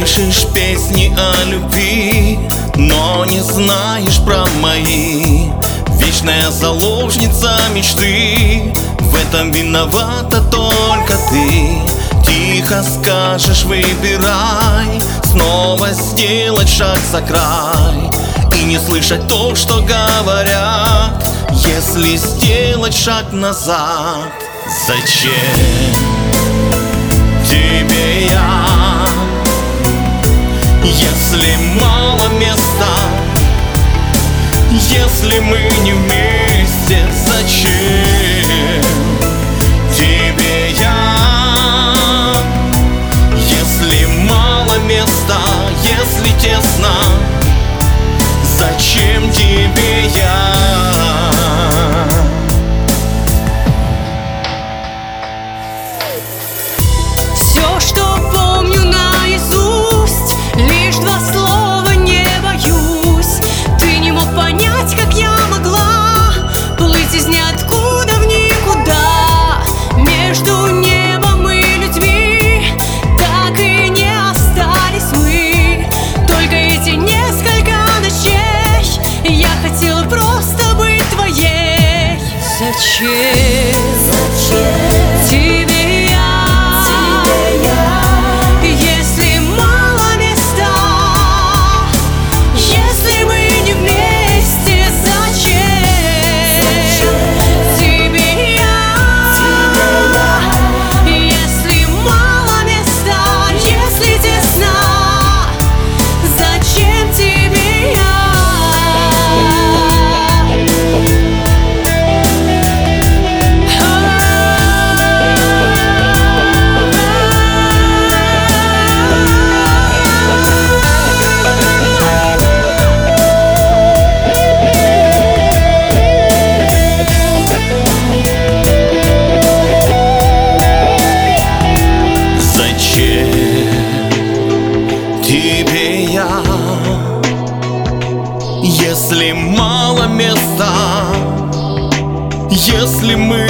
пишешь песни о любви, но не знаешь про мои. Вечная заложница мечты, в этом виновата только ты. Тихо скажешь, выбирай, снова сделать шаг за край и не слышать то, что говорят. Если сделать шаг назад, зачем тебе я, если мало места, если мы не вместе? Зачем тебе я, если мало места, если тесно? Зачем тебе я? Все, что помню наизусть, лишь два слова: не боюсь. Ты не мог понять, как я могла плыть из ниоткуда в никуда. Между небом и людьми так и не остались мы. Только эти несколько ночей я хотела просто быть твоей. Зачем? Тебе я, если мало места, если мы не вместе? Зачем тебе я, если мало места, если тесно? Зачем тебе я? Тебе я, если мало места, если мы